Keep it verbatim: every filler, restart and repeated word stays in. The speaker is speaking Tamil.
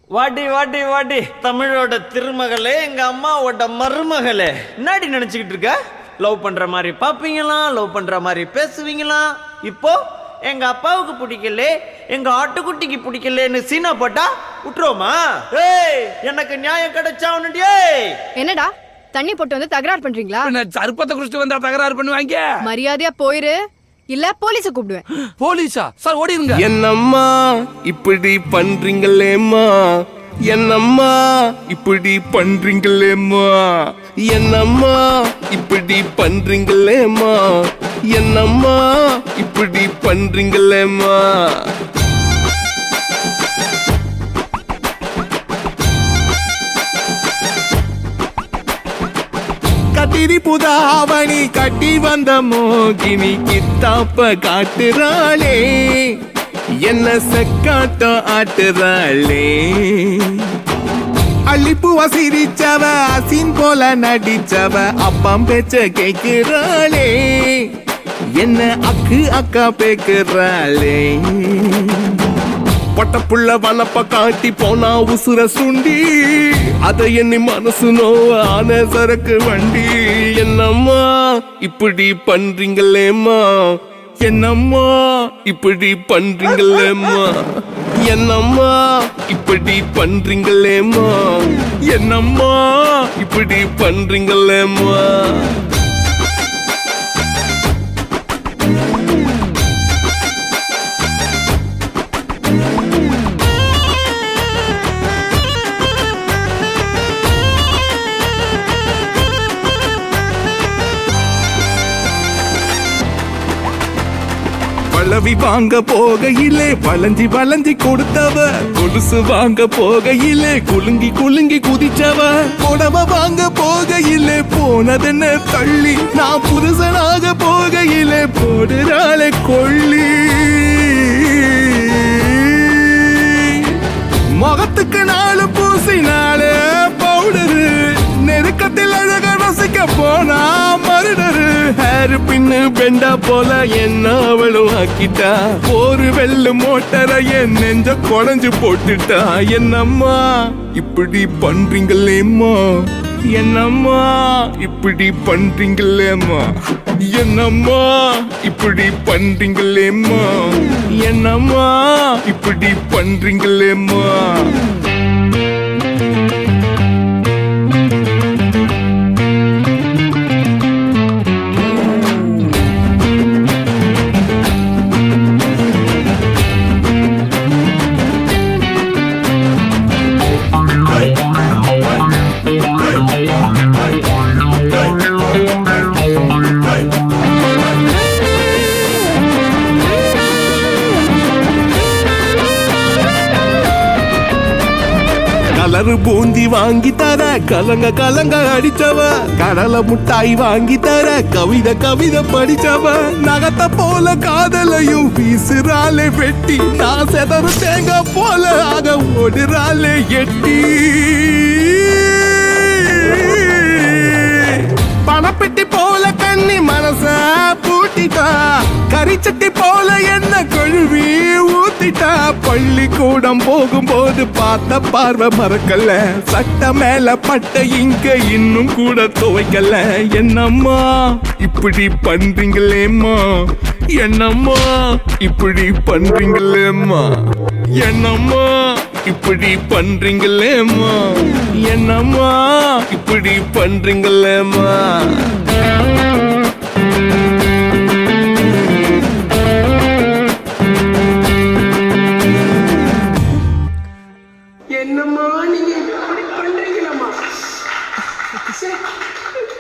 வாடி வாடி வாடி தமிழோட திருமகளே, எங்க அம்மாவோட மருமகளே. என்னாடி நினைச்சுக்கிட்டு இருக்க? லவ் பண்ற மாதிரி பாப்பீங்களா, லவ் பண்ற மாதிரி பேசுவீங்களா? இப்போ எங்க அப்பாவுக்கு பிடிக்கல, எங்க ஆட்டுக்குட்டிக்கு பிடிக்கலன்னு சீனா போட்டா விட்டுருவோமா? ஏய், எனக்கு நியாயம் கிடைச்சா உன்னுடைய. என்னடா தண்ணி போட்டு வந்து தகராறு பண்றீங்களா? சர்பத்தை குடிச்சிட்டு வந்தா தகராறு பண்ணுவாங்க. மரியாதையா போயிரு, இல்ல போலீஸ கூப்பிடுவேன். போலீஸா? சார் ஓடிடுங்க. என்னம்மா இப்படி பண்றீங்களேம்மா, என்னம்மா இப்படி பண்றீங்களேம்மா, என்னம்மா இப்படி பண்றீங்களேம்மா, என்னம்மா இப்படி பண்றீங்களேம்மா. கத்திரி புதாவணி கட்டி வந்த மோகினி கித்தாப்ப காட்டுறாளே, என்ன செக்காட்டம் ஆட்டுறாளே. அள்ளிப்பூவ சிரிச்சவ அசின் போல நடிச்சவ அப்பம் பேச்ச கேக்குறாளே, என்ன அக்கு அக்கா பேக்குறாளே. பட்டப்புள்ள வனப்ப காட்டி போனா உசுர சுண்டி, அத எண்ணி மனசு நோவ ஆன சரக்கு வண்டி. என்னம்மா இப்படி பண்றீங்களேம்மா, என்னம்மா இப்படி பண்றீங்களேம்மா, என்னம்மா இப்படி பண்றீங்களேம்மா, என்னம்மா இப்படி பண்றீங்களேம்மா. பழவி வாங்க போகையிலே வளைஞ்சி வளைஞ்சி கொடுத்தவ, கொலுசு வாங்க போகையிலே குலுங்கி குலுங்கி குதிச்சவ, புடவ வாங்க போகையிலே போனதென்ன தள்ளி, நான் புருஷனாக போகையிலே போடுறாளே கொள்ளி. முகத்துக்கு நாலு பூசினாலே பவுடரு, நெருக்கத்தில் அழக ரசிக்க போனா மருடரு. ஹேர் பின்னு பெண்டா போல என்ன அவளும் ஆக்கிட்டா, ஒரு வெள்ளு மோட்டரை என் நெஞ்ச குடஞ்சு போட்டுட்டா. என்னம்மா இப்படி பண்றீங்களேம்மா, என்னம்மா இப்படி பண்றீங்களேம்மா, என்னம்மா இப்படி பண்றீங்களேம்மா, என்னம்மா இப்படி பண்றீங்களேம்மா. கலரு பூந்தி வாங்கி தர கலங்க கலங்க அடிச்சவ, கடலை முட்டாய் வாங்கி தர கவிதை கவிதை படிச்சவ, நகத்த போல காதலையும் வீசுறாளே வெட்டி, நான் செதறு தேங்காய் போல ஆக ஓடுறாளே எட்டி. பணப்பெட்டி போல கண்ணி மனச பூட்டிட்டா, கரிச்சட்டி போல என்ன கழுவி ஊத்திட்டா. பள்ளிக்கூடம் போகும்போது பார்த்த பார்வை மறக்கல, சட்ட மேல பட்ட இங்க இன்னும் கூட துவைக்கல. என்னம்மா இப்படி பண்றீங்களேம்மா, என்னம்மா இப்படி பண்றீங்களேம்மா, என்னம்மா இப்படி பண்றீங்களேம்மா, என்னம்மா இப்படி பண்றீங்களேம்மா. என்னம்மா நீங்க இப்படி பண்றீங்களம்மா?